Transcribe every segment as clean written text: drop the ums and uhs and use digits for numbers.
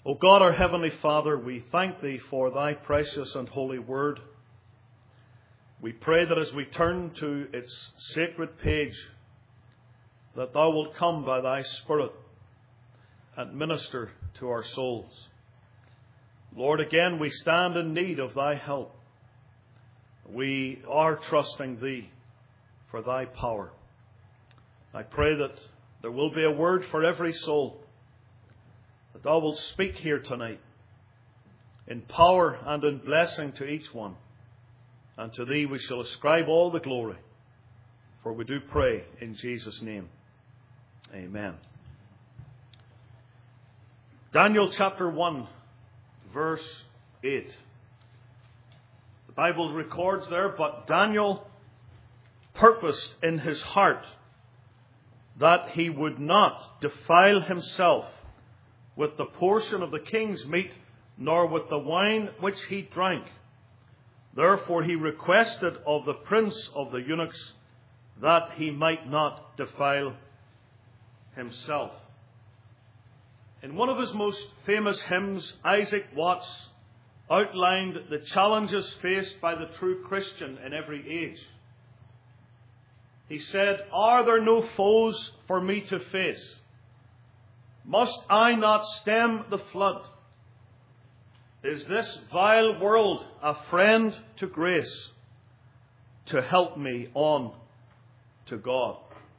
O God, our Heavenly Father, we thank Thee for Thy precious and holy word. We pray that as we turn to its sacred page, that Thou wilt come by Thy Spirit and minister to our souls. Lord, again we stand in need of Thy help. We are trusting Thee for Thy power. I pray that there will be a word for every soul, that Thou wilt speak here tonight in power and in blessing to each one. And to Thee we shall ascribe all the glory, for we do pray in Jesus' name. Amen. Daniel chapter 1, verse 8. The Bible records there, but Daniel purposed in his heart that he would not defile himself with the portion of the king's meat, nor with the wine which he drank. Therefore he requested of the prince of the eunuchs that he might not defile himself. In one of his most famous hymns, Isaac Watts outlined the challenges faced by the true Christian in every age. He said, "Are there no foes for me to face? Must I not stem the flood? Is this vile world a friend to grace, to help me on to God?"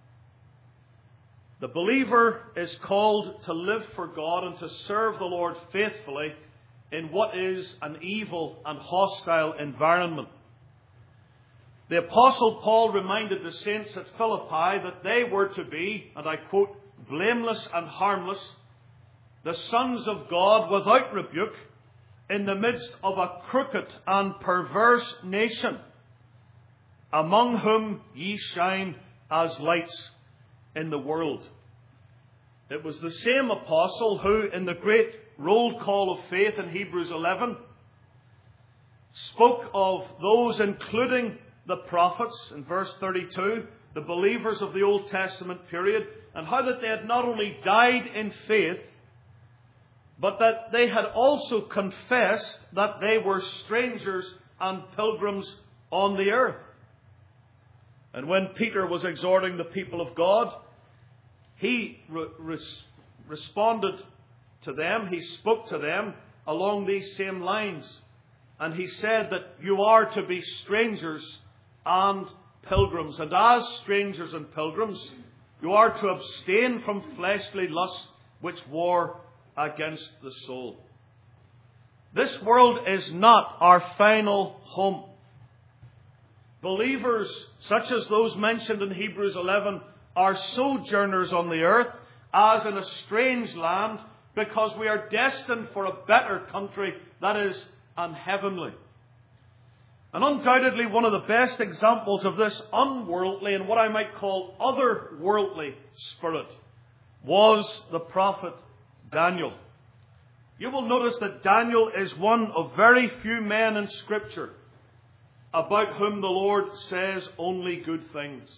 The believer is called to live for God and to serve the Lord faithfully in what is an evil and hostile environment. The Apostle Paul reminded the saints at Philippi that they were to be, and I quote, "blameless and harmless, the sons of God without rebuke, in the midst of a crooked and perverse nation, among whom ye shine as lights in the world." It was the same apostle who, in the great roll call of faith in Hebrews 11, spoke of those, including the prophets, in verse 32, the believers of the Old Testament period, and how that they had not only died in faith, but that they had also confessed that they were strangers and pilgrims on the earth. And when Peter was exhorting the people of God, he responded to them, he spoke to them along these same lines. And he said that you are to be strangers and pilgrims. And as strangers and pilgrims, you are to abstain from fleshly lusts which war against the soul. This world is not our final home. Believers, such as those mentioned in Hebrews 11, are sojourners on the earth as in a strange land, because we are destined for a better country that is an heavenly. And undoubtedly one of the best examples of this unworldly and what I might call otherworldly spirit was the prophet Daniel. You will notice that Daniel is one of very few men in Scripture about whom the Lord says only good things.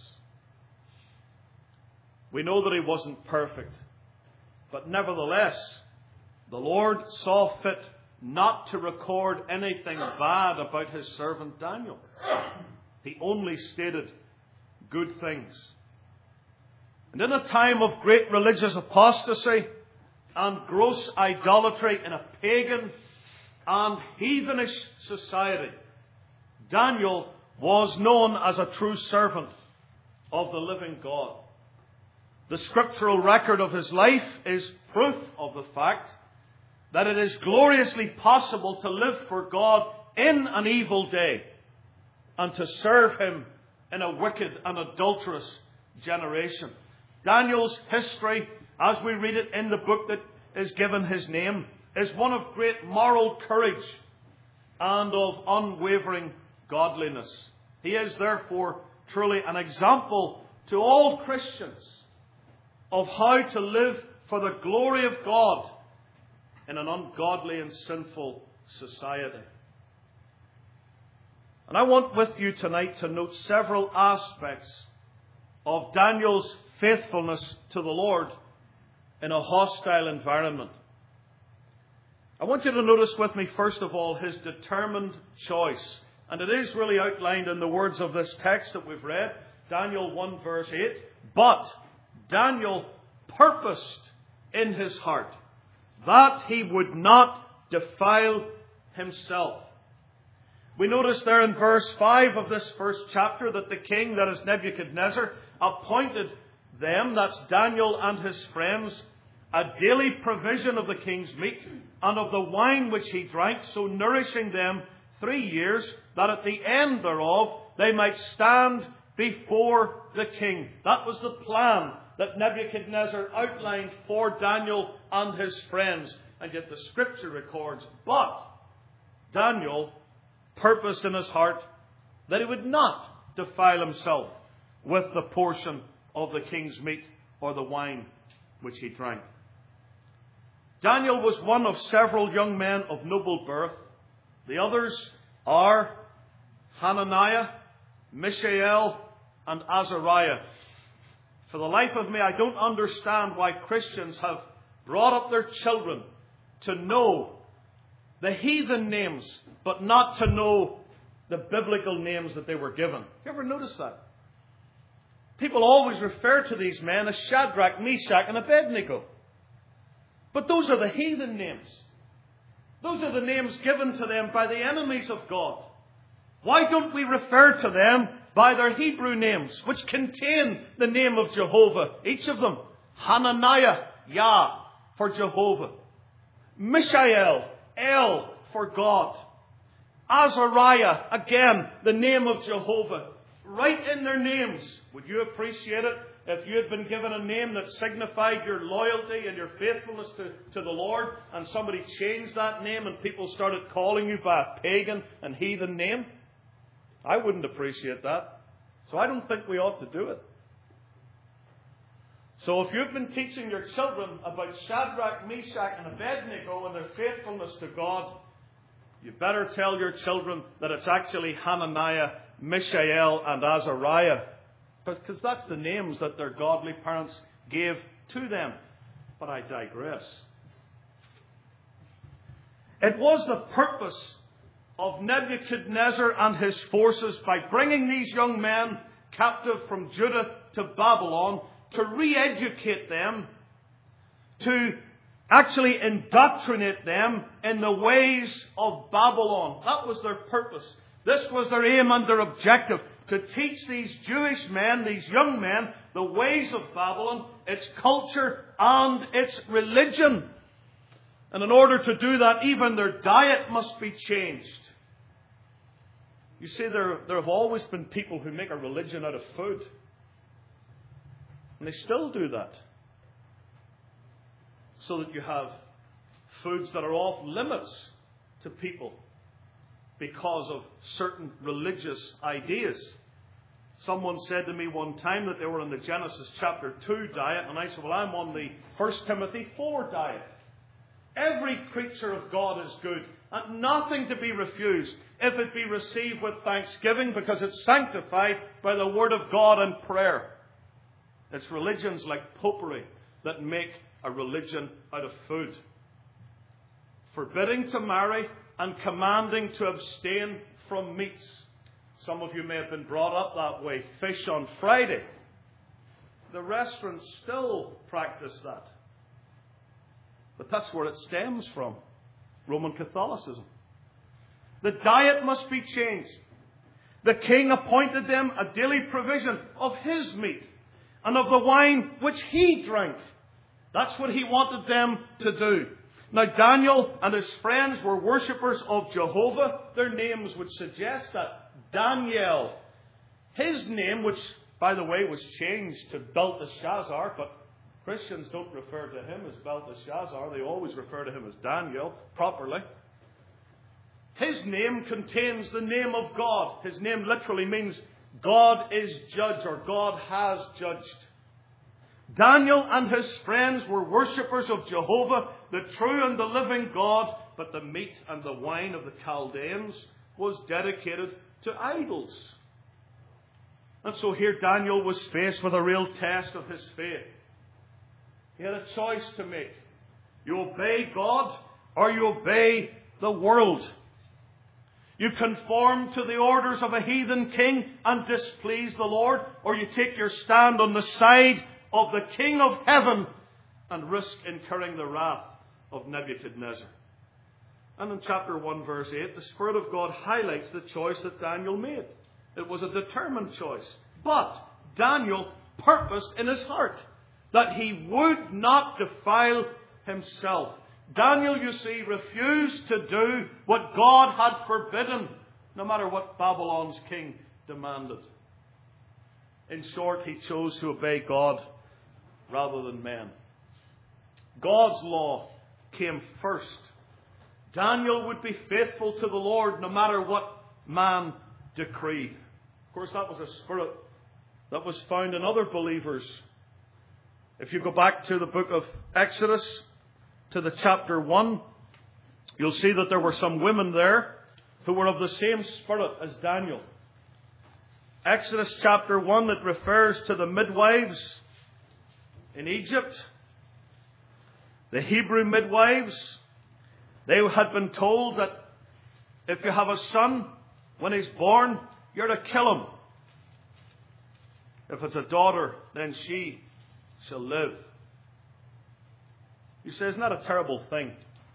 We know that he wasn't perfect, but nevertheless, the Lord saw fit not to record anything bad about his servant Daniel. He only stated good things. And in a time of great religious apostasy and gross idolatry in a pagan and heathenish society, Daniel was known as a true servant of the living God. The scriptural record of his life is proof of the fact that it is gloriously possible to live for God in an evil day and to serve him in a wicked and adulterous generation. Daniel's history, as we read it in the book that is given his name, is one of great moral courage and of unwavering godliness. He is therefore truly an example to all Christians of how to live for the glory of God in an ungodly and sinful society. And I want with you tonight to note several aspects of Daniel's faithfulness to the Lord in a hostile environment. I want you to notice with me, first of all, his determined choice. And it is really outlined in the words of this text that we've read, Daniel 1 verse 8. But Daniel purposed in his heart that he would not defile himself. We notice there in verse 5 of this first chapter that the king, that is Nebuchadnezzar, appointed them, that's Daniel and his friends, a daily provision of the king's meat and of the wine which he drank, so nourishing them 3 years, that at the end thereof they might stand before the king. That was the plan that Nebuchadnezzar outlined for Daniel and his friends. And yet the scripture records, but Daniel purposed in his heart that he would not defile himself with the portion of the king's meat or the wine which he drank. Daniel was one of several young men of noble birth. The others are Hananiah, Mishael, and Azariah. For the life of me, I don't understand why Christians have brought up their children to know the heathen names, but not to know the biblical names that they were given. You ever notice that? People always refer to these men as Shadrach, Meshach, and Abednego. But those are the heathen names. Those are the names given to them by the enemies of God. Why don't we refer to them by their Hebrew names, which contain the name of Jehovah? Each of them. Hananiah, Yah, for Jehovah. Mishael, El, for God. Azariah, again, the name of Jehovah. Right in their names. Would you appreciate it if you had been given a name that signified your loyalty and your faithfulness to the Lord, and somebody changed that name and people started calling you by a pagan and heathen name? I wouldn't appreciate that. So I don't think we ought to do it. So if you've been teaching your children about Shadrach, Meshach, and Abednego and their faithfulness to God, you better tell your children that it's actually Hananiah, Mishael, and Azariah. Because that's the names that their godly parents gave to them. But I digress. It was the purpose of Nebuchadnezzar and his forces, by bringing these young men captive from Judah to Babylon, to re-educate them, to actually indoctrinate them in the ways of Babylon. That was their purpose. This was their aim and their objective, to teach these Jewish men, these young men, the ways of Babylon, its culture and its religion. And in order to do that, even their diet must be changed. You see, there have always been people who make a religion out of food. And they still do that. So that you have foods that are off limits to people because of certain religious ideas. Someone said to me one time that they were on the Genesis chapter 2 diet, and I said, well, I'm on the 1 Timothy 4 diet. Every creature of God is good, and nothing to be refused if it be received with thanksgiving, because it's sanctified by the word of God and prayer. It's religions like popery that make a religion out of food. Forbidding to marry and commanding to abstain from meats. Some of you may have been brought up that way. Fish on Friday. The restaurants still practice that. But that's where it stems from. Roman Catholicism. The diet must be changed. The king appointed them a daily provision of his meat and of the wine which he drank. That's what he wanted them to do. Now, Daniel and his friends were worshippers of Jehovah. Their names would suggest that. Daniel, his name, which, by the way, was changed to Belteshazzar, but Christians don't refer to him as Belteshazzar. They always refer to him as Daniel, properly. His name contains the name of God. His name literally means God is judge, or God has judged. Daniel and his friends were worshippers of Jehovah, the true and the living God, but the meat and the wine of the Chaldeans was dedicated to idols. And so here Daniel was faced with a real test of his faith. He had a choice to make. You obey God or you obey the world. You conform to the orders of a heathen king and displease the Lord, or you take your stand on the side of the King of heaven and risk incurring the wrath of Nebuchadnezzar. And in chapter 1, verse 8, the Spirit of God highlights the choice that Daniel made. It was a determined choice. But Daniel purposed in his heart that he would not defile himself. Daniel, you see, refused to do what God had forbidden, no matter what Babylon's king demanded. In short, he chose to obey God rather than men. God's law came first. Daniel would be faithful to the Lord no matter what man decreed. Of course, that was a spirit that was found in other believers. If you go back to the book of Exodus, to the chapter 1, you'll see that there were some women there who were of the same spirit as Daniel. Exodus chapter 1, it refers to the midwives in Egypt. The Hebrew midwives, they had been told that if you have a son, when he's born, you're to kill him. If it's a daughter, then she shall live. You say, isn't that a terrible thing?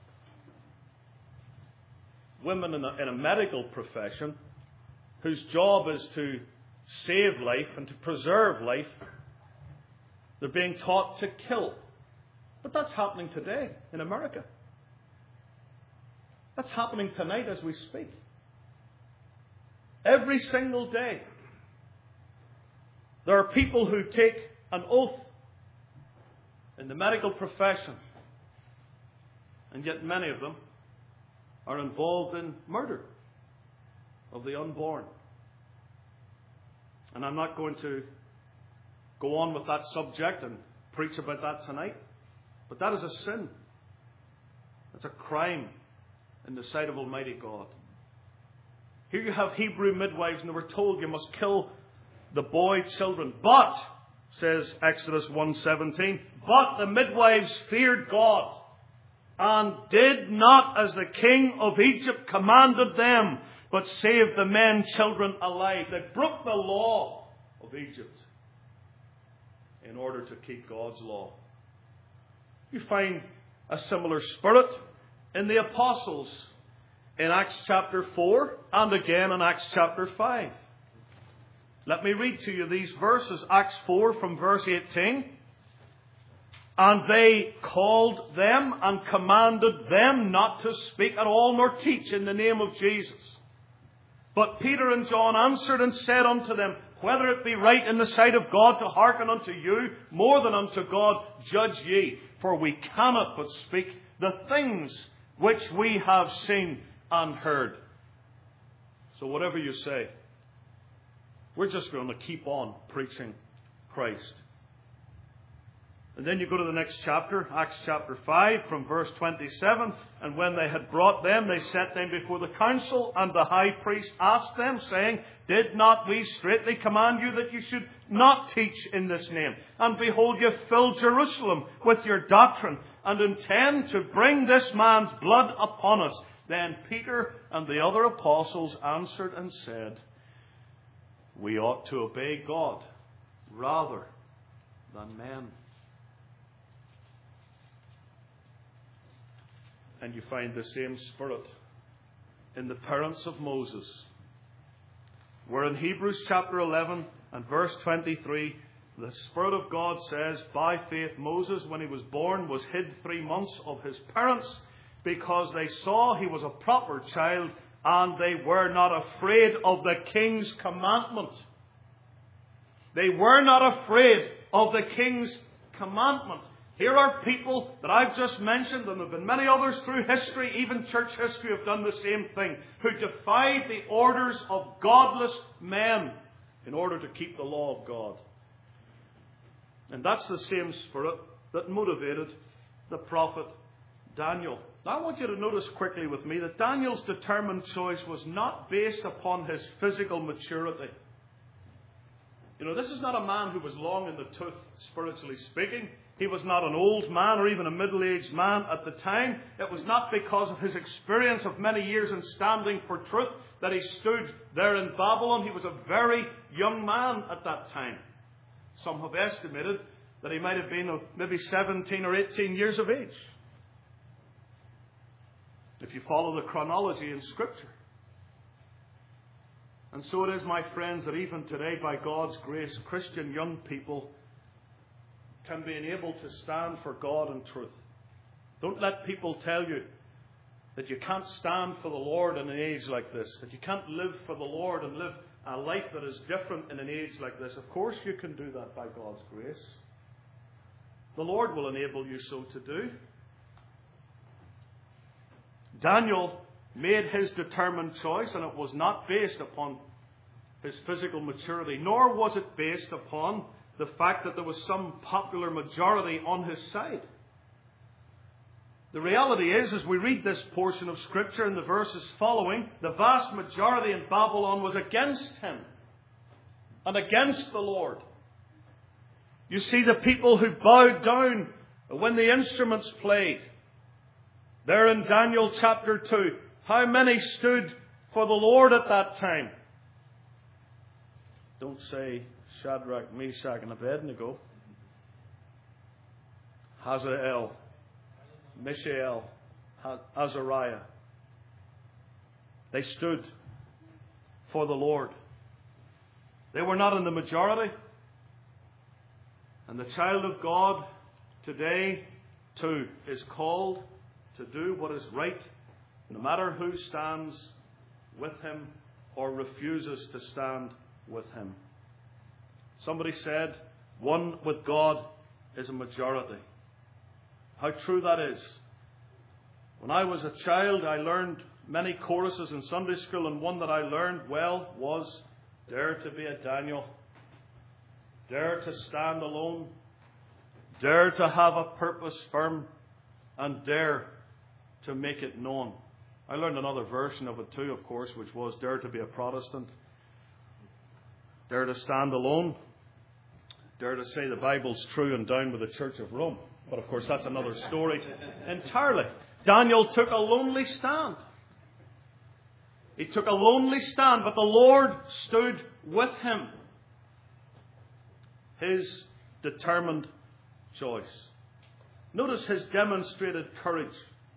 Women in a medical profession, whose job is to save life and to preserve life, they're being taught to kill. But that's happening today in America. That's happening tonight as we speak. Every single day. There are people who take an oath in the medical profession, and yet many of them are involved in murder of the unborn. And I'm not going to go on with that subject and preach about that tonight, but that is a sin. It's a crime in the sight of Almighty God. Here you have Hebrew midwives, and they were told you must kill the boy children. But, says Exodus 1:17, but the midwives feared God and did not as the king of Egypt commanded them, but saved the men children alive. They broke the law of Egypt in order to keep God's law. You find a similar spirit in the apostles in Acts chapter 4 and again in Acts chapter 5. Let me read to you these verses. Acts 4 from verse 18. And they called them and commanded them not to speak at all nor teach in the name of Jesus. But Peter and John answered and said unto them, whether it be right in the sight of God to hearken unto you more than unto God, judge ye. For we cannot but speak the things which we have seen and heard. So whatever you say, we're just going to keep on preaching Christ. And then you go to the next chapter, Acts chapter 5, from verse 27. And when they had brought them, they set them before the council, and the high priest asked them, saying, did not we straitly command you that you should not teach in this name? And behold, you fill Jerusalem with your doctrine, and intend to bring this man's blood upon us. Then Peter and the other apostles answered and said, we ought to obey God rather than men. And you find the same spirit in the parents of Moses, where in Hebrews chapter 11 and verse 23, the Spirit of God says, by faith Moses, when he was born, was hid 3 months of his parents, because they saw he was a proper child, and they were not afraid of the king's commandment. They were not afraid of the king's commandment. Here are people that I've just mentioned, and there have been many others through history, even church history, have done the same thing, who defied the orders of godless men in order to keep the law of God. And that's the same spirit that motivated the prophet Daniel. Now I want you to notice quickly with me that Daniel's determined choice was not based upon his physical maturity. You know, this is not a man who was long in the tooth, spiritually speaking. He was not an old man or even a middle-aged man at the time. It was not because of his experience of many years in standing for truth that he stood there in Babylon. He was a very young man at that time. Some have estimated that he might have been maybe 17 or 18 years of age, if you follow the chronology in Scripture. And so it is, my friends, that even today, by God's grace, Christian young people can be enabled to stand for God and truth. Don't let people tell you that you can't stand for the Lord in an age like this, that you can't live for the Lord and live a life that is different in an age like this. Of course you can do that by God's grace. The Lord will enable you so to do. Daniel made his determined choice, and it was not based upon his physical maturity, nor was it based upon the fact that there was some popular majority on his side. The reality is, as we read this portion of Scripture in the verses following, the vast majority in Babylon was against him and against the Lord. You see the people who bowed down when the instruments played. There in Daniel chapter 2, how many stood for the Lord at that time? Don't say Shadrach, Meshach, and Abednego. Hazael, Mishael, Azariah. They stood for the Lord. They were not in the majority. And the child of God today, too, is called to do what is right, no matter who stands with him or refuses to stand with him. Somebody said, one with God is a majority. How true that is. When I was a child, I learned many choruses in Sunday school, and one that I learned well was, dare to be a Daniel, dare to stand alone, dare to have a purpose firm, and dare to make it known. I learned another version of it too, of course, which was, dare to be a Protestant, dare to stand alone, dare to say the Bible's true and down with the Church of Rome. But of course that's another story entirely. Daniel took a lonely stand. He took a lonely stand, but the Lord stood with him. His determined choice. Notice his demonstrated courage.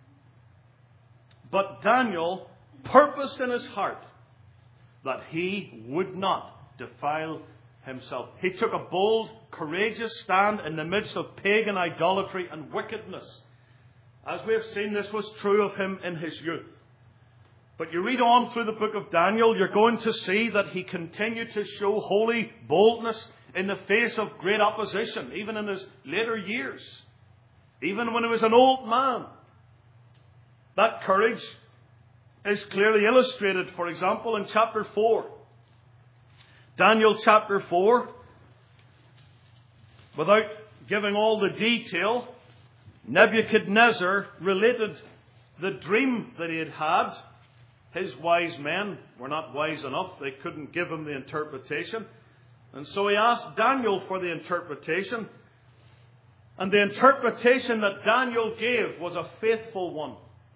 But Daniel purposed in his heart that he would not defile himself. He took a bold, courageous stand in the midst of pagan idolatry and wickedness. As we have seen, this was true of him in his youth. But you read on through the book of Daniel, you're going to see that he continued to show holy boldness in the face of great opposition, even in his later years. Even when he was an old man. That courage is clearly illustrated, for example, in chapter 4. Daniel chapter 4, without giving all the detail, Nebuchadnezzar related the dream that he had had. His wise men were not wise enough. They couldn't give him the interpretation. And so he asked Daniel for the interpretation. And the interpretation that Daniel gave was a faithful one.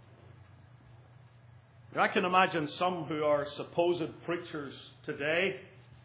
I can imagine some who are supposed preachers today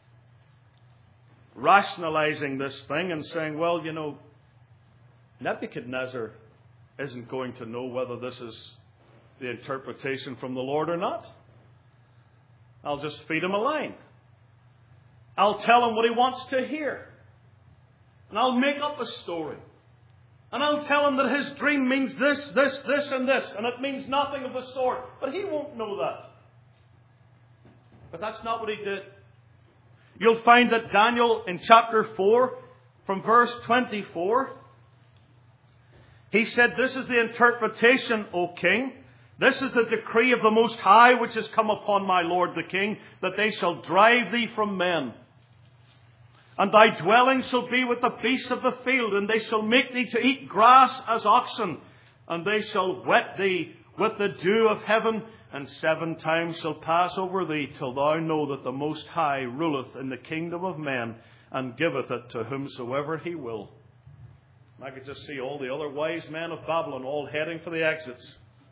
rationalizing this thing and saying, well, you know, Nebuchadnezzar isn't going to know whether this is the interpretation from the Lord or not. I'll just feed him a line. I'll tell him what he wants to hear. And I'll make up a story. And I'll tell him that his dream means this, this, this, and this. And it means nothing of the sort. But he won't know that. But that's not what he did. You'll find that Daniel in chapter 4, from verse 24, he said, this is the interpretation, O king. This is the decree of the Most High which has come upon my Lord the king, that they shall drive thee from men. And thy dwelling shall be with the beasts of the field, and they shall make thee to eat grass as oxen, and they shall wet thee with the dew of heaven, and 7 times shall pass over thee, till thou know that the Most High ruleth in the kingdom of men, and giveth it to whomsoever he will. I could just see all the other wise men of Babylon all heading for the exits.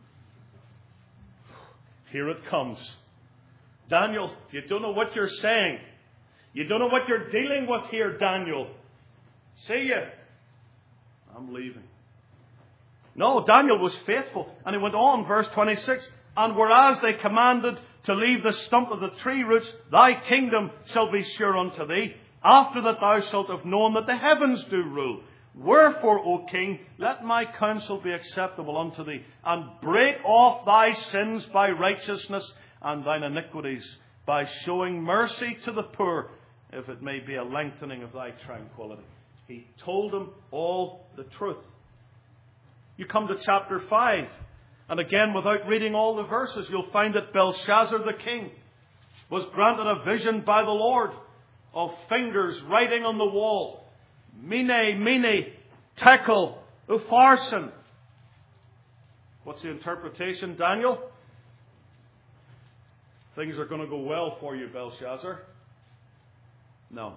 Here it comes. Daniel, you don't know what you're saying. You don't know what you're dealing with here, Daniel. See ya. I'm leaving. No, Daniel was faithful. And he went on, verse 26. And whereas they commanded to leave the stump of the tree roots, thy kingdom shall be sure unto thee, after that thou shalt have known that the heavens do rule. Wherefore, O king, let my counsel be acceptable unto thee, and break off thy sins by righteousness, and thine iniquities by showing mercy to the poor, if it may be a lengthening of thy tranquility. He told them all the truth. You come to chapter 5, and again, without reading all the verses, you'll find that Belshazzar the king was granted a vision by the Lord of fingers writing on the wall. Mene, mene, tekel, upharsin. What's the interpretation, Daniel? Things are going to go well for you, Belshazzar. No.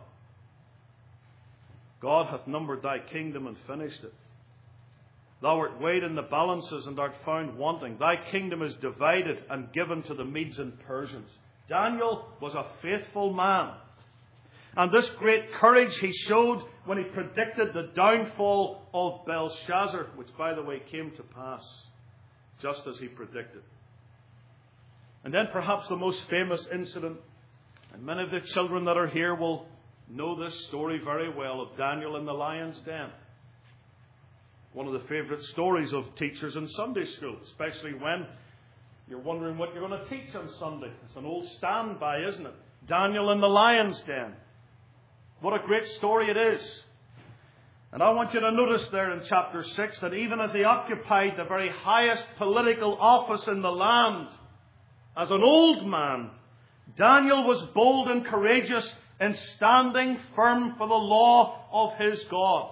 God hath numbered thy kingdom and finished it. Thou art weighed in the balances and art found wanting. Thy kingdom is divided and given to the Medes and Persians. Daniel was a faithful man. And this great courage he showed when he predicted the downfall of Belshazzar, which, by the way, came to pass just as he predicted. And then perhaps the most famous incident, and many of the children that are here will know this story very well, of Daniel in the lion's den. One of the favourite stories of teachers in Sunday school, especially when you're wondering what you're going to teach on Sunday. It's an old standby, isn't it? Daniel in the lion's den. What a great story it is. And I want you to notice there in chapter 6 that even as he occupied the very highest political office in the land, as an old man, Daniel was bold and courageous in standing firm for the law of his God.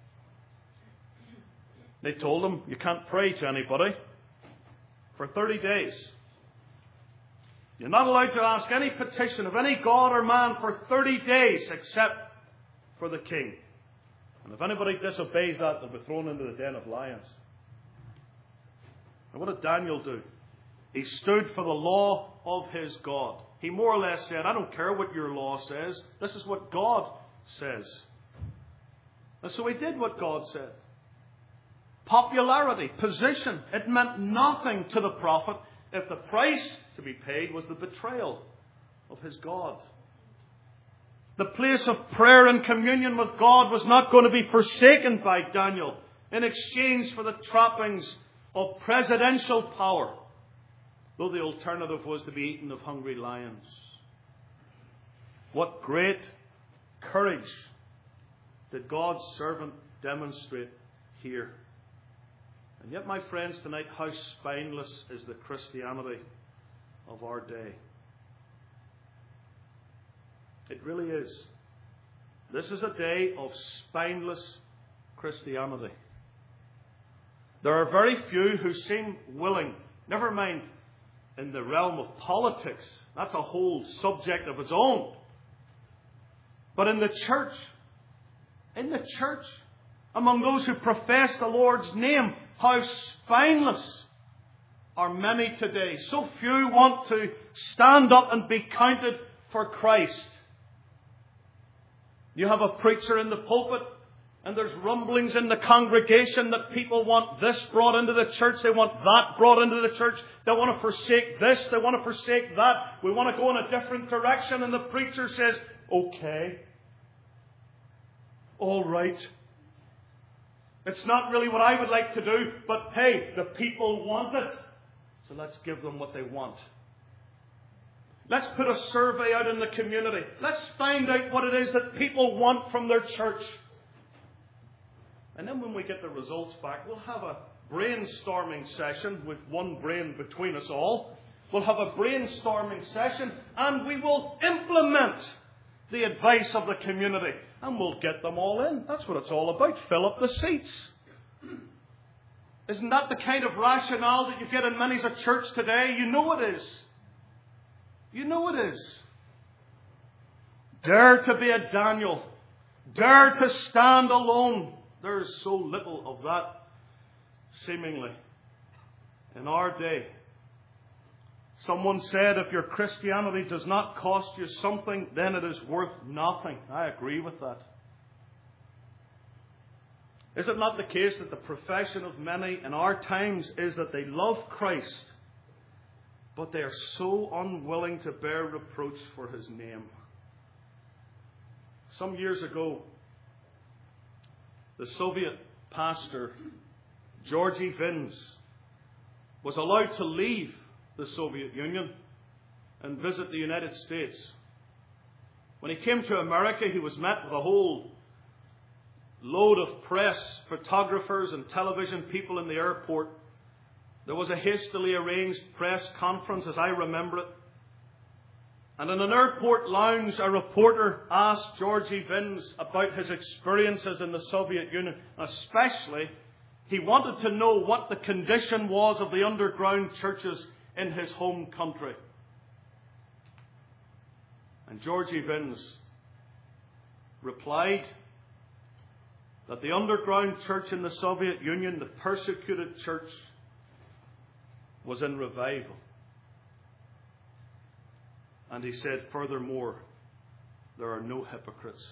They told him, you can't pray to anybody for 30 days. You're not allowed to ask any petition of any god or man for 30 days except for the king. And if anybody disobeys that, they'll be thrown into the den of lions. And what did Daniel do? He stood for the law of his God. He more or less said, I don't care what your law says. This is what God says. And so he did what God said. Popularity, position, it meant nothing to the prophet if the price to be paid was the betrayal of his God. The place of prayer and communion with God was not going to be forsaken by Daniel in exchange for the trappings of presidential power, though the alternative was to be eaten of hungry lions. What great courage did God's servant demonstrate here. And yet, my friends, tonight, how spineless is the Christianity of our day. It really is. This is a day of spineless Christianity. There are very few who seem willing, never mind in the realm of politics, that's a whole subject of its own. But in the church, among those who profess the Lord's name, how spineless are many today. So few want to stand up and be counted for Christ. You have a preacher in the pulpit, and there's rumblings in the congregation that people want this brought into the church, they want that brought into the church, they want to forsake this, they want to forsake that, we want to go in a different direction, and the preacher says, okay, all right. It's not really what I would like to do, but hey, the people want it, so let's give them what they want. Let's put a survey out in the community. Let's find out what it is that people want from their church. And then when we get the results back, we'll have a brainstorming session with one brain between us all. We'll have a brainstorming session and we will implement the advice of the community. And we'll get them all in. That's what it's all about. Fill up the seats. Isn't that the kind of rationale that you get in many's a church today? You know it is. You know it is. Dare to be a Daniel. Dare to stand alone There is so little of that, seemingly, in our day. Someone said, if your Christianity does not cost you something, then it is worth nothing. I agree with that. Is it not the case that the profession of many in our times is that they love Christ, but they are so unwilling to bear reproach for His name? Some years ago, the Soviet pastor, Georgy Vins, was allowed to leave the Soviet Union and visit the United States. When he came to America, he was met with a whole load of press, photographers and television people in the airport. There was a hastily arranged press conference, as I remember it. And in an airport lounge, a reporter asked Georgy Vins about his experiences in the Soviet Union. Especially, he wanted to know what the condition was of the underground churches in his home country. And Georgy Vins replied that the underground church in the Soviet Union, the persecuted church, was in revival. And he said, furthermore, there are no hypocrites.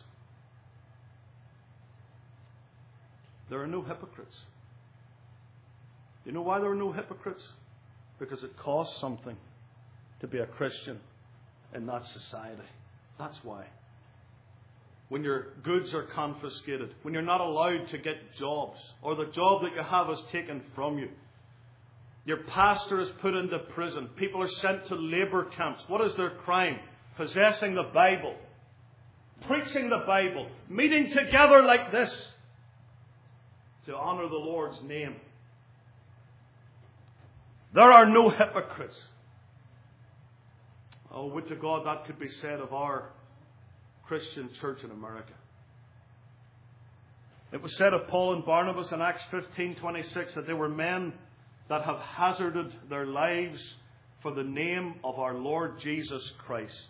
There are no hypocrites. You know why there are no hypocrites? Because it costs something to be a Christian in that society. That's why. When your goods are confiscated, when you're not allowed to get jobs, or the job that you have is taken from you, your pastor is put into prison, people are sent to labour camps. What is their crime? Possessing the Bible, preaching the Bible, meeting together like this to honour the Lord's name. There are no hypocrites. Oh, would to God that could be said of our Christian church in America. It was said of Paul and Barnabas in Acts 15:26 that they were men that have hazarded their lives for the name of our Lord Jesus Christ.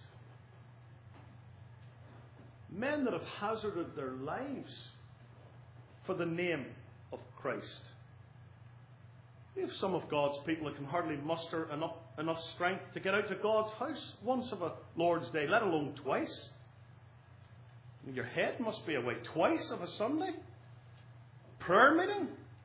Men that have hazarded their lives for the name of Christ. We have some of God's people that can hardly muster enough strength to get out to God's house once of a Lord's Day, let alone twice. Your head must be away twice of a Sunday. Prayer meeting.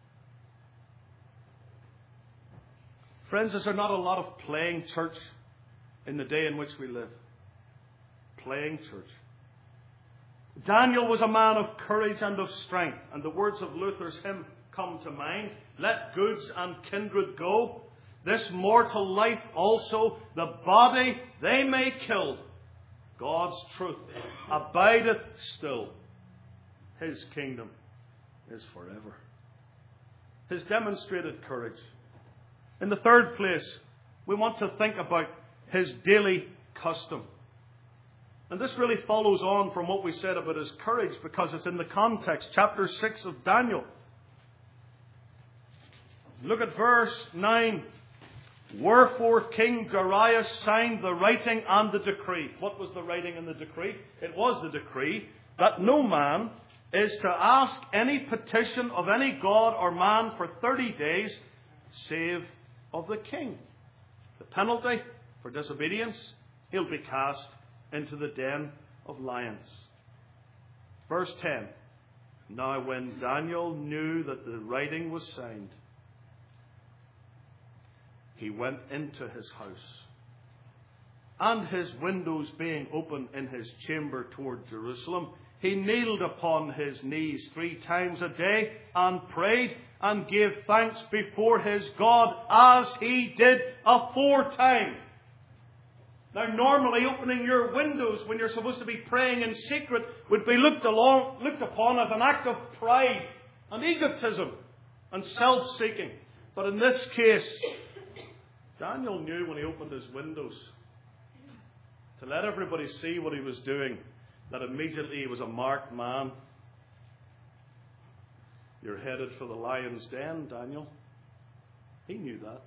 Friends, is there not a lot of playing church in the day in which we live? Playing church. Daniel was a man of courage and of strength, and the words of Luther's hymn come to mind. Let goods and kindred go. This mortal life also, the body they may kill. God's truth abideth still. His kingdom is forever. His demonstrated courage. In the third place, we want to think about his daily custom. And this really follows on from what we said about his courage, because it's in the context, chapter 6 of Daniel. Look at verse 9. Wherefore King Darius signed the writing and the decree. What was the writing and the decree? It was the decree that no man is to ask any petition of any god or man for 30 days, save of the king. The penalty for disobedience, he'll be cast into the den of lions. Verse 10. Now when Daniel knew that the writing was signed, he went into his house, and his windows being open in his chamber toward Jerusalem, he kneeled upon his knees 3 times a day and prayed and gave thanks before his God as he did aforetime. Now normally opening your windows when you're supposed to be praying in secret would be looked upon as an act of pride and egotism and self-seeking. But in this case, Daniel knew when he opened his windows to let everybody see what he was doing, that immediately he was a marked man. You're headed for the lion's den, Daniel. He knew that.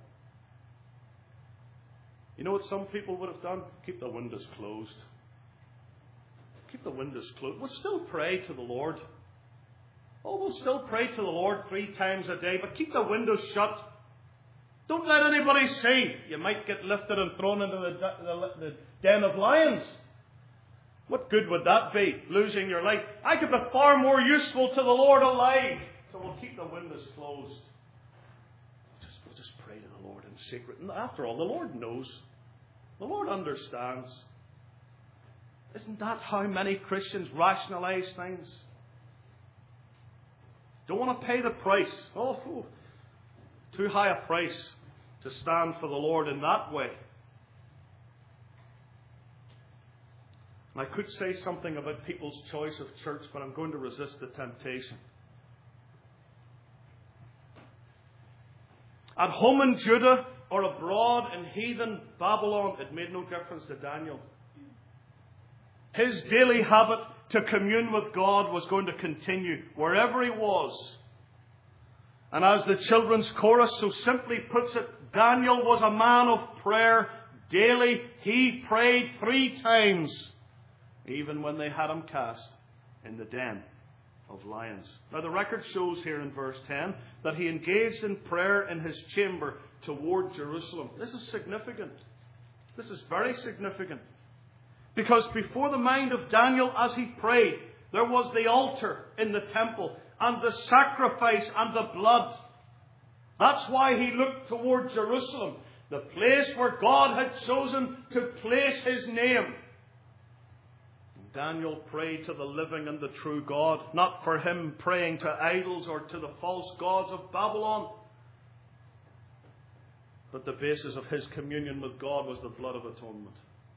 You know what some people would have done? Keep the windows closed. Keep the windows closed. We'll still pray to the Lord. Oh, we'll still pray to the Lord 3 times a day, but keep the windows shut. Don't let anybody see. You might get lifted and thrown into the den of lions. What good would that be, losing your life? I could be far more useful to the Lord alive. So we'll keep the windows closed. We'll just pray to the Lord in secret. And after all, the Lord knows. The Lord understands. Isn't that how many Christians rationalize things? Don't want to pay the price. Oh, too high a price to stand for the Lord in that way. And I could say something about people's choice of church, but I'm going to resist the temptation. At home in Judah or abroad in heathen Babylon, it made no difference to Daniel. His daily habit to commune with God was going to continue wherever he was. And as the children's chorus so simply puts it, Daniel was a man of prayer. Daily he prayed 3 times, even when they had him cast in the den of lions. Now the record shows here in verse 10 that he engaged in prayer in his chamber toward Jerusalem. This is significant. This is very significant. Because before the mind of Daniel as he prayed, there was the altar in the temple and the sacrifice and the blood. That's why he looked toward Jerusalem, the place where God had chosen to place his name. Daniel prayed to the living and the true God, not for him praying to idols or to the false gods of Babylon. But the basis of his communion with God was the blood of atonement.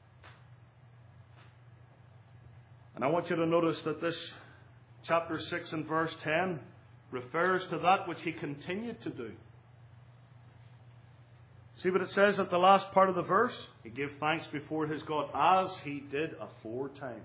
And I want you to notice that this chapter 6 and verse 10 refers to that which he continued to do. See what it says at the last part of the verse? He gave thanks before his God as he did aforetime.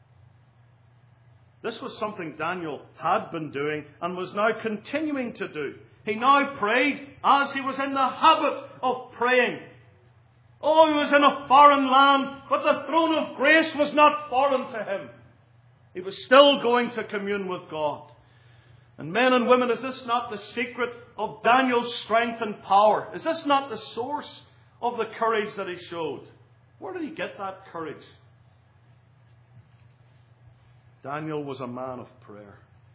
This was something Daniel had been doing and was now continuing to do. He now prayed as he was in the habit of praying. Oh, he was in a foreign land, but the throne of grace was not foreign to him. He was still going to commune with God. And men and women, is this not the secret of Daniel's strength and power? Is this not the source of the courage that he showed? Where did he get that courage? Daniel was a man of prayer.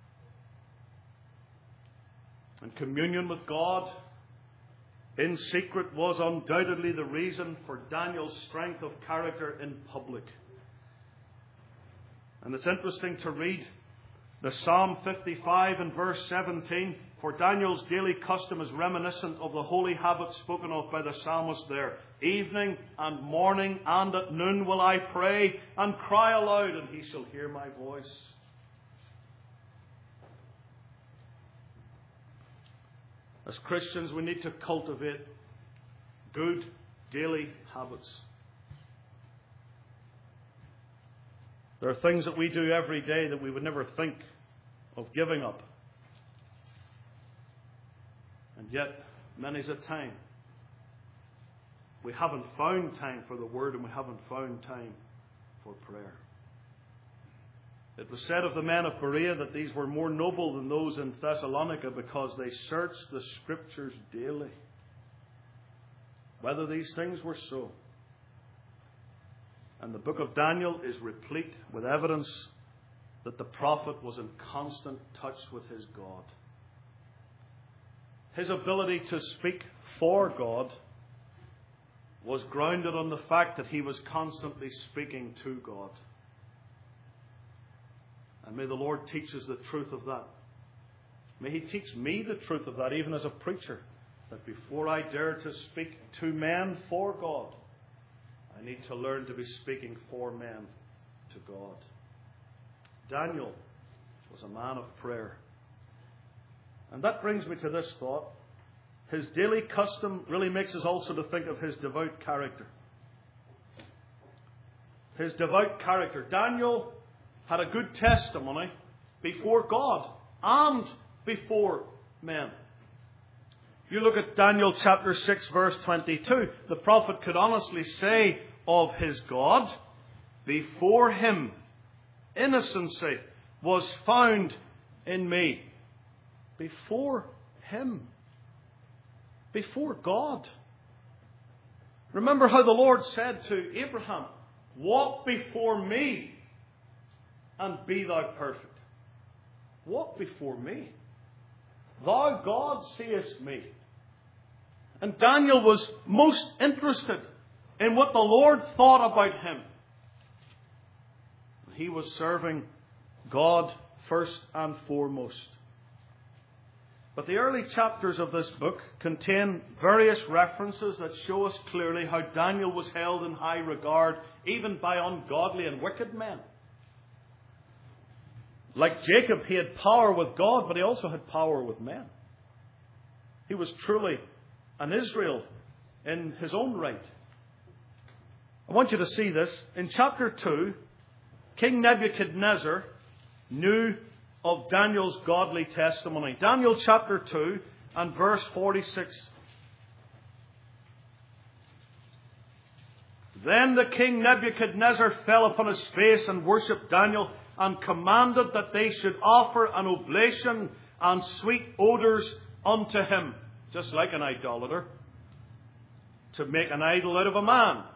And communion with God in secret was undoubtedly the reason for Daniel's strength of character in public. And it's interesting to read the Psalm 55 and verse 17. For Daniel's daily custom is reminiscent of the holy habits spoken of by the psalmist there. Evening and morning and at noon will I pray and cry aloud, and he shall hear my voice. As Christians, we need to cultivate good daily habits. There are things that we do every day that we would never think of giving up. And yet, many's a time, we haven't found time for the Word and we haven't found time for prayer. It was said of the men of Berea that these were more noble than those in Thessalonica because they searched the Scriptures daily. Whether these things were so. And the book of Daniel is replete with evidence that the prophet was in constant touch with his God. His ability to speak for God was grounded on the fact that he was constantly speaking to God. And may the Lord teach us the truth of that. May he teach me the truth of that, even as a preacher, that before I dare to speak to men for God, I need to learn to be speaking for men to God. Daniel was a man of prayer. And that brings me to this thought. His daily custom really makes us also to think of his devout character. His devout character. Daniel had a good testimony before God and before men. You look at Daniel chapter 6 verse 22. The prophet could honestly say of his God, before him innocency was found in me. before Him, before God. Remember how the Lord said to Abraham, "Walk before me and be thou perfect." Walk before me. Thou, God, seest me. And Daniel was most interested in what the Lord thought about him. He was serving God first and foremost. But the early chapters of this book contain various references that show us clearly how Daniel was held in high regard, even by ungodly and wicked men. Like Jacob, he had power with God, but he also had power with men. He was truly an Israel in his own right. I want you to see this. In chapter 2, King Nebuchadnezzar knew of Daniel's godly testimony. Daniel chapter 2 and verse 46. Then the king Nebuchadnezzar fell upon his face and worshipped Daniel, and commanded that they should offer an oblation and sweet odours unto him, just like an idolater, to make an idol out of a man.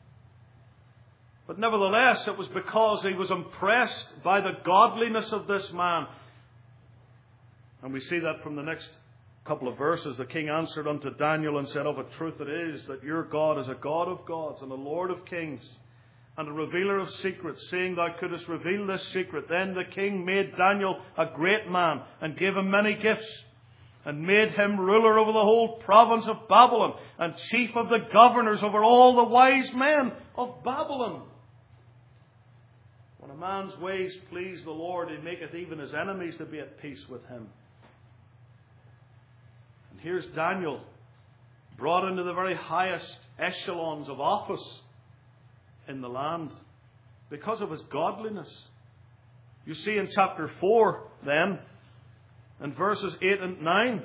But nevertheless, it was because he was impressed by the godliness of this man. And we see that from the next couple of verses. The king answered unto Daniel and said, "Of a truth it is that your God is a God of gods and a Lord of kings, and a revealer of secrets, seeing thou couldst reveal this secret." Then the king made Daniel a great man, and gave him many gifts, and made him ruler over the whole province of Babylon, and chief of the governors over all the wise men of Babylon. When a man's ways please the Lord, He maketh even his enemies to be at peace with him. And here's Daniel, brought into the very highest echelons of office in the land because of his godliness. You see in chapter 4 then, in verses 8 and 9,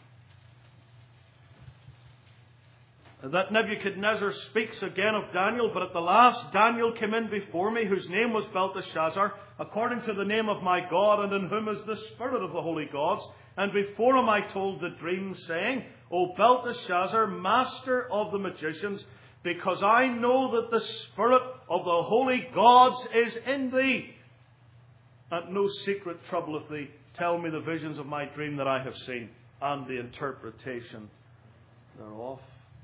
that Nebuchadnezzar speaks again of Daniel. "But at the last Daniel came in before me, whose name was Belteshazzar, according to the name of my God, and in whom is the spirit of the holy gods. And before him I told the dream, saying, O Belteshazzar, master of the magicians, because I know that the spirit of the holy gods is in thee, and no secret troubleth thee. Tell me the visions of my dream that I have seen, and the interpretation thereof."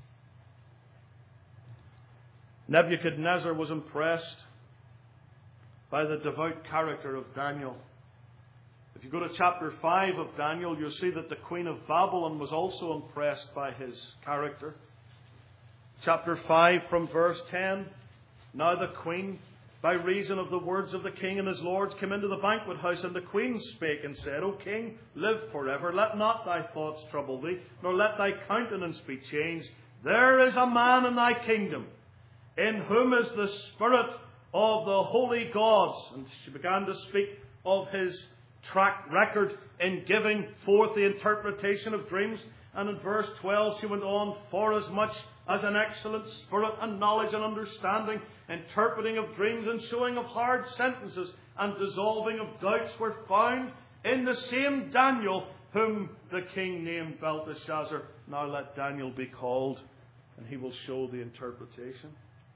Nebuchadnezzar was impressed by the devout character of Daniel. If you go to chapter 5 of Daniel, you'll see that the Queen of Babylon was also impressed by his character. Chapter 5 from verse 10. "Now the queen, by reason of the words of the king and his lords, came into the banquet house, and the queen spake and said, O king, live forever. Let not thy thoughts trouble thee, nor let thy countenance be changed. There is a man in thy kingdom, in whom is the spirit of the holy gods." And she began to speak of his track record in giving forth the interpretation of dreams. And in verse 12 she went on, "Forasmuch as an excellent spirit and knowledge and understanding, interpreting of dreams and showing of hard sentences and dissolving of doubts were found in the same Daniel, whom the king named Belteshazzar. Now let Daniel be called, and he will show the interpretation."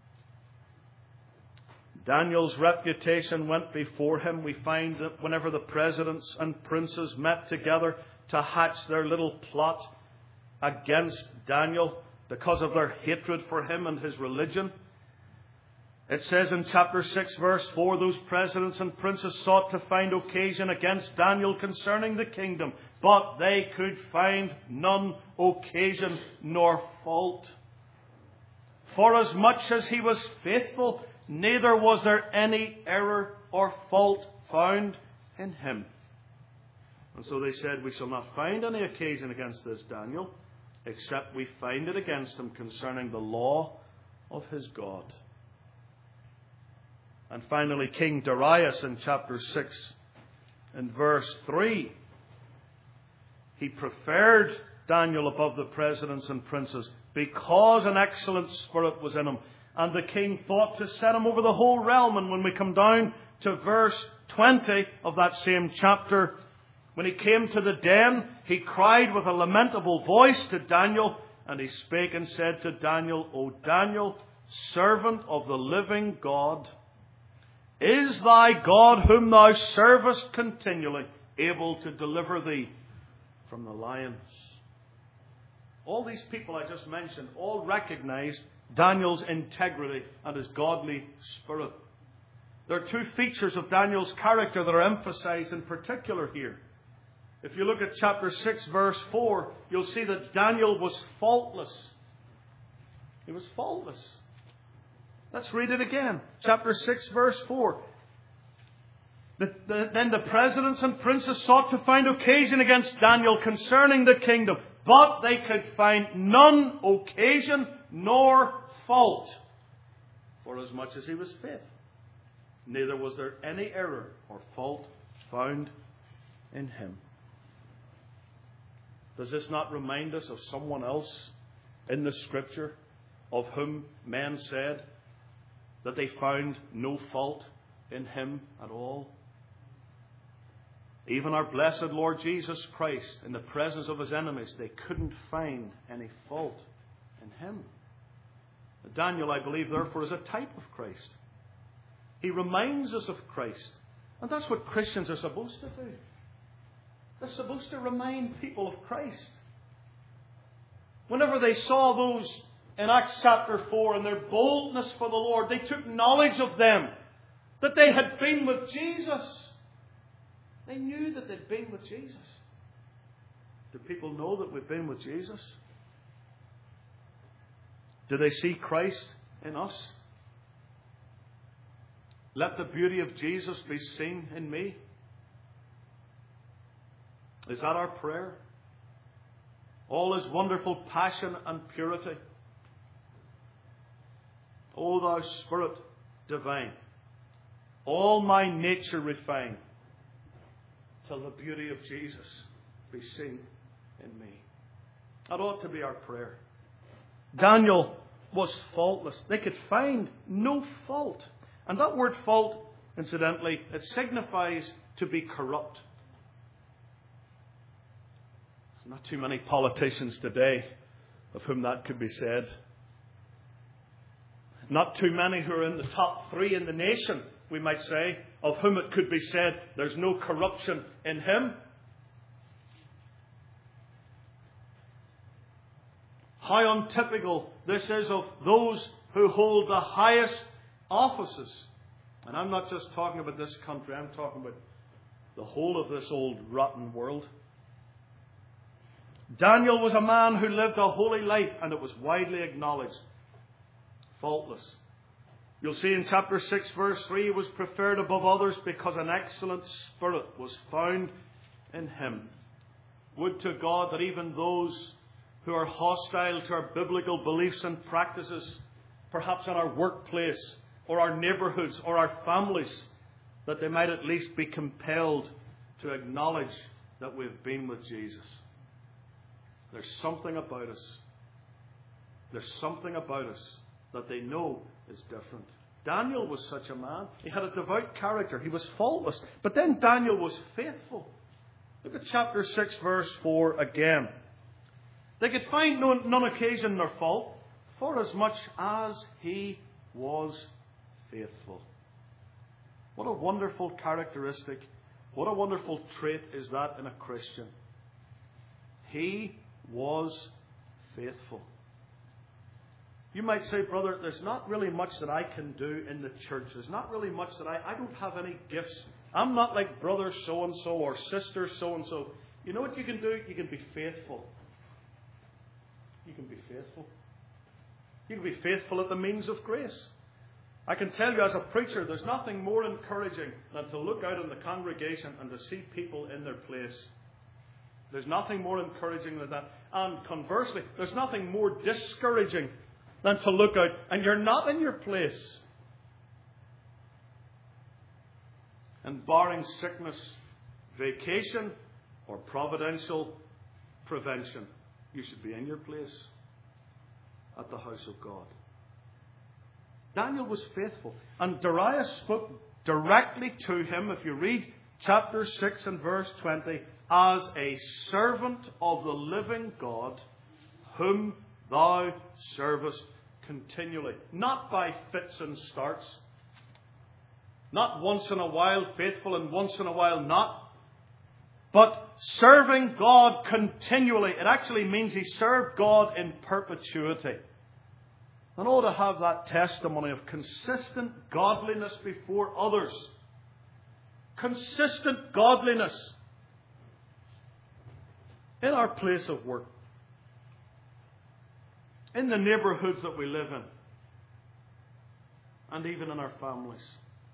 Daniel's reputation went before him. We find that whenever the presidents and princes met together to hatch their little plot against Daniel because of their hatred for him and his religion, it says in chapter 6 verse 4, "Those presidents and princes sought to find occasion against Daniel concerning the kingdom, but they could find none occasion nor fault. Forasmuch as he was faithful, neither was there any error or fault found in him." And so they said, "We shall not find any occasion against this Daniel, except we find it against him concerning the law of his God." And finally, King Darius in chapter 6, in verse 3, he preferred Daniel above the presidents and princes because an excellent spirit was in him. And the king thought to set him over the whole realm. And when we come down to verse 20 of that same chapter, When he came to the den, he cried with a lamentable voice to Daniel, and he spake and said to Daniel, O Daniel, servant of the living God, is thy God, whom thou servest continually, able to deliver thee from the lions? All these people I just mentioned all recognized Daniel's integrity and his godly spirit. There are two features of Daniel's character that are emphasized in particular here. If you look at chapter 6, verse 4, you'll see that Daniel was faultless. He was faultless. Let's read it again. Chapter 6, verse 4. Then the presidents and princes sought to find occasion against Daniel concerning the kingdom, but they could find none occasion nor fault, forasmuch as he was faithful. Neither was there any error or fault found in him. Does this not remind us of someone else in the Scripture of whom men said that they found no fault in him at all? Even our blessed Lord Jesus Christ, in the presence of his enemies, they couldn't find any fault in him. Daniel, I believe, therefore, is a type of Christ. He reminds us of Christ. And that's what Christians are supposed to do. They're supposed to remind people of Christ. Whenever they saw those in Acts chapter 4 and their boldness for the Lord, they took knowledge of them, that they had been with Jesus. They knew that they'd been with Jesus. Do people know that we've been with Jesus? Do they see Christ in us? Let the beauty of Jesus be seen in me. Is that our prayer? All his wonderful passion and purity. O thou Spirit divine, all my nature refine, till the beauty of Jesus be seen in me. That ought to be our prayer. Daniel was faultless. They could find no fault. And that word fault, incidentally, it signifies to be corrupt. Not too many politicians today of whom that could be said. Not too many who are in the top 3 in the nation, we might say, of whom it could be said there's no corruption in him. How untypical this is of those who hold the highest offices. And I'm not just talking about this country, I'm talking about the whole of this old rotten world. Daniel was a man who lived a holy life, and it was widely acknowledged. Faultless. You'll see in chapter 6, verse 3, he was preferred above others because an excellent spirit was found in him. Would to God that even those who are hostile to our biblical beliefs and practices, perhaps in our workplace or our neighbourhoods or our families, that they might at least be compelled to acknowledge that we've been with Jesus. There's something about us. There's something about us that they know is different. Daniel was such a man. He had a devout character. He was faultless. But then Daniel was faithful. Look at chapter 6, verse 4 again. They could find none occasion nor fault, forasmuch as he was faithful. What a wonderful characteristic. What a wonderful trait is that in a Christian. He was faithful. You might say, brother, there's not really much that I can do in the church. There's not really much that I don't have any gifts. I'm not like brother so-and-so or sister so-and-so. You know what you can do? You can be faithful. You can be faithful. You can be faithful at the means of grace. I can tell you as a preacher, there's nothing more encouraging than to look out in the congregation and to see people in their place. There's nothing more encouraging than that. And conversely, there's nothing more discouraging than to look out and you're not in your place. And barring sickness, vacation, or providential prevention, you should be in your place at the house of God. Daniel was faithful. And Darius spoke directly to him. If you read chapter 6 and verse 20, as a servant of the living God, whom thou servest continually. Not by fits and starts. Not once in a while faithful and once in a while not. But serving God continually. It actually means he served God in perpetuity. And to have that testimony of consistent godliness before others. Consistent godliness in our place of work. In the neighbourhoods that we live in. And even in our families.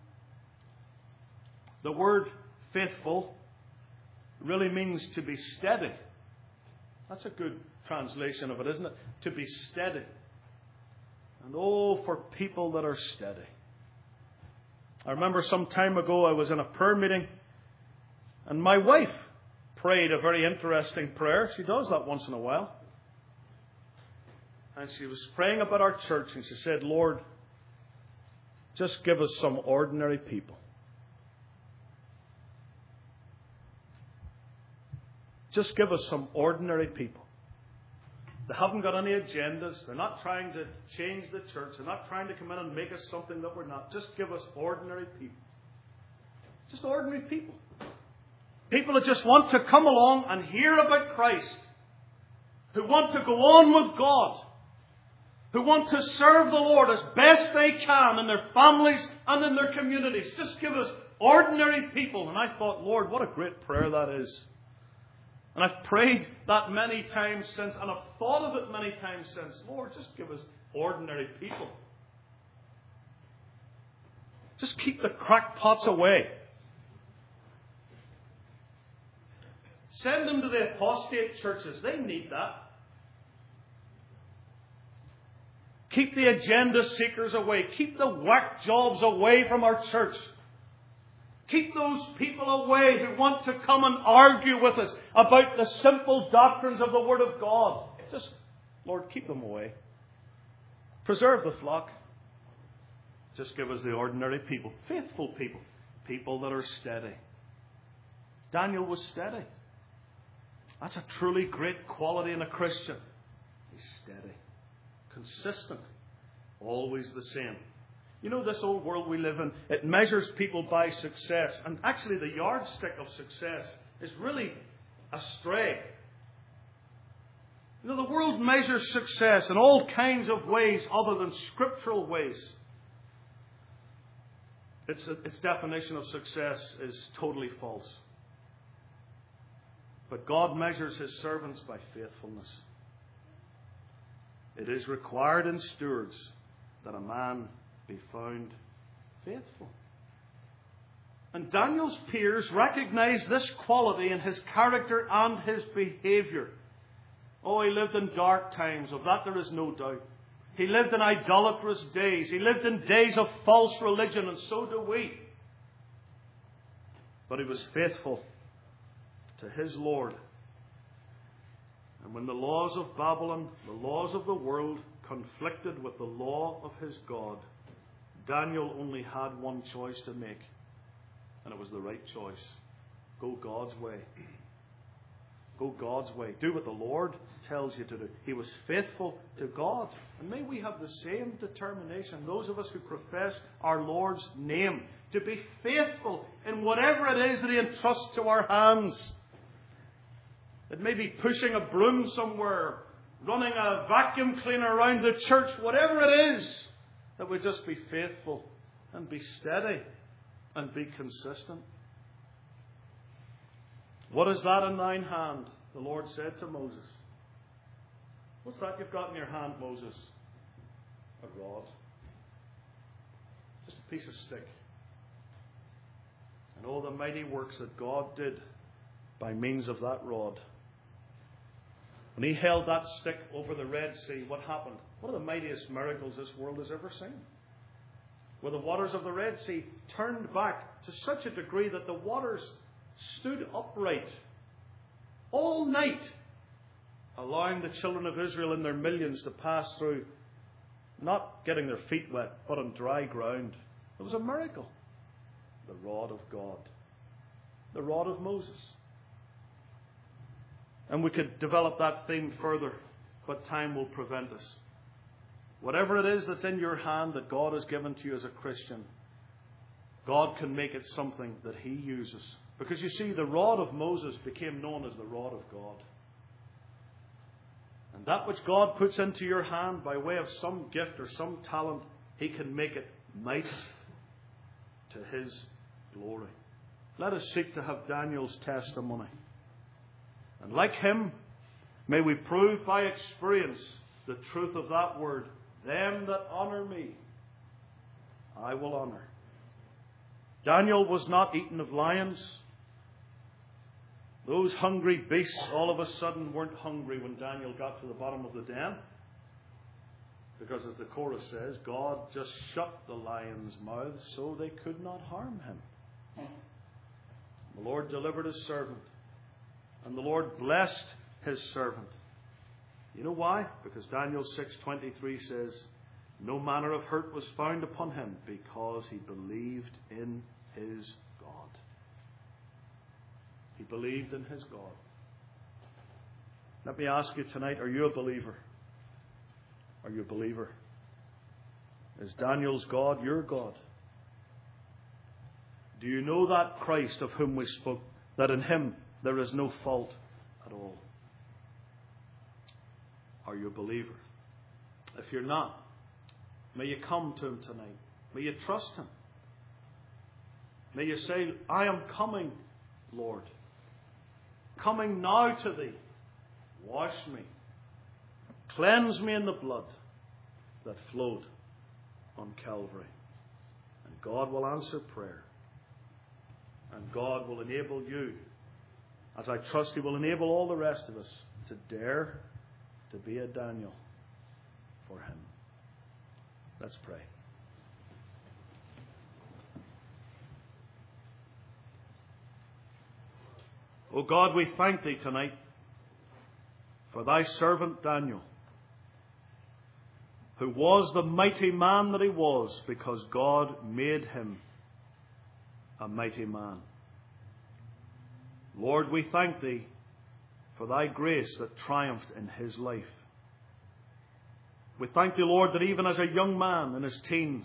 The word faithful really means to be steady. That's a good translation of it, isn't it? To be steady. And for people that are steady. I remember some time ago I was in a prayer meeting and my wife prayed a very interesting prayer. She does that once in a while. And she was praying about our church and she said, Lord, just give us some ordinary people. Just give us some ordinary people. They haven't got any agendas. They're not trying to change the church. They're not trying to come in and make us something that we're not. Just give us ordinary people. Just ordinary people. People that just want to come along and hear about Christ. Who want to go on with God. Who want to serve the Lord as best they can in their families and in their communities. Just give us ordinary people. And I thought, Lord, what a great prayer that is. And I've prayed that many times since, and I've thought of it many times since. Lord, just give us ordinary people. Just keep the crackpots away. Send them to the apostate churches. They need that. Keep the agenda seekers away. Keep the whack jobs away from our church. Keep those people away who want to come and argue with us about the simple doctrines of the Word of God. Just, Lord, keep them away. Preserve the flock. Just give us the ordinary people. Faithful people. People that are steady. Daniel was steady. That's a truly great quality in a Christian. He's steady. Consistent. Always the same. You know, this old world we live in, it measures people by success. And actually the yardstick of success is really astray. You know, the world measures success in all kinds of ways other than scriptural ways. Its definition of success is totally false. But God measures his servants by faithfulness. It is required in stewards that a man be found faithful. And Daniel's peers recognized this quality in his character and his behavior. He lived in dark times. Of that there is no doubt. He lived in idolatrous days. He lived in days of false religion, and so do we. But he was faithful to his Lord. And when the laws of Babylon, the laws of the world, conflicted with the law of his God, Daniel only had one choice to make. And it was the right choice. Go God's way. Go God's way. Do what the Lord tells you to do. He was faithful to God. And may we have the same determination, those of us who profess our Lord's name, to be faithful in whatever it is that he entrusts to our hands. It may be pushing a broom somewhere, running a vacuum cleaner around the church, whatever it is, that we just be faithful and be steady and be consistent. What is that in thine hand? The Lord said to Moses. What's that you've got in your hand, Moses? A rod. Just a piece of stick. And all the mighty works that God did by means of that rod. When he held that stick over the Red Sea, what happened? One of the mightiest miracles this world has ever seen. Where the waters of the Red Sea turned back to such a degree that the waters stood upright all night, allowing the children of Israel in their millions to pass through, not getting their feet wet, but on dry ground. It was a miracle. The rod of God. The rod of Moses. And we could develop that theme further, but time will prevent us. Whatever it is that's in your hand that God has given to you as a Christian, God can make it something that He uses. Because you see, the rod of Moses became known as the rod of God. And that which God puts into your hand by way of some gift or some talent, He can make it mighty to His glory. Let us seek to have Daniel's testimony. And like him, may we prove by experience the truth of that word. Them that honour me, I will honour. Daniel was not eaten of lions. Those hungry beasts all of a sudden weren't hungry when Daniel got to the bottom of the den. Because as the chorus says, God just shut the lions' mouths so they could not harm him. The Lord delivered His servant. And the Lord blessed His servant. You know why? Because Daniel 6:23 says, no manner of hurt was found upon him because he believed in his God. He believed in his God. Let me ask you tonight, are you a believer? Are you a believer? Is Daniel's God your God? Do you know that Christ of whom we spoke, that in Him there is no fault at all? Are you a believer? If you're not, may you come to Him tonight. May you trust Him. May you say, I am coming, Lord. Coming now to Thee. Wash me. Cleanse me in the blood that flowed on Calvary. And God will answer prayer. And God will enable you, as I trust He will enable all the rest of us, to dare to be a Daniel for Him. Let's pray. O God, we thank Thee tonight for Thy servant Daniel, who was the mighty man that he was because God made him a mighty man. Lord, we thank Thee for Thy grace that triumphed in his life. We thank Thee, Lord, that even as a young man in his teens,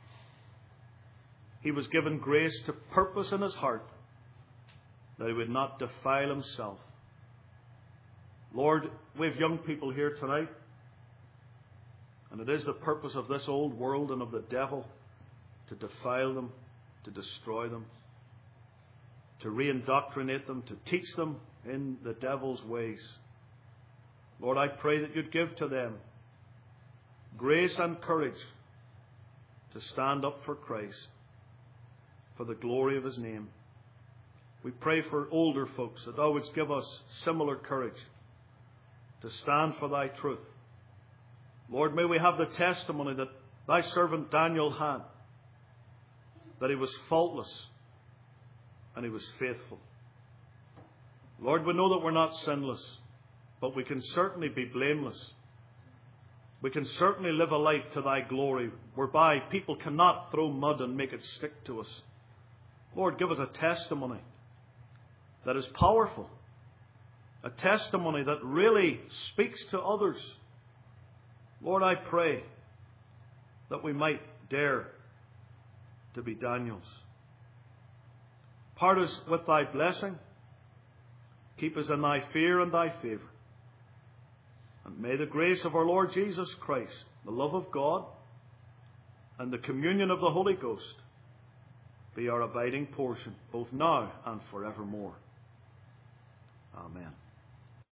he was given grace to purpose in his heart that he would not defile himself. Lord, we have young people here tonight, and it is the purpose of this old world and of the devil to defile them, to destroy them, to re-indoctrinate them, to teach them in the devil's ways. Lord, I pray that You'd give to them grace and courage to stand up for Christ, for the glory of His name. We pray for older folks that Thou wouldst give us similar courage to stand for Thy truth. Lord, may we have the testimony that Thy servant Daniel had, that he was faultless and he was faithful. Lord, we know that we're not sinless, but we can certainly be blameless. We can certainly live a life to Thy glory, whereby people cannot throw mud and make it stick to us. Lord, give us a testimony that is powerful, a testimony that really speaks to others. Lord, I pray that we might dare to be Daniels. Part us with Thy blessing. Keep us in Thy fear and Thy favour. And may the grace of our Lord Jesus Christ, the love of God, and the communion of the Holy Ghost be our abiding portion, both now and forevermore. Amen.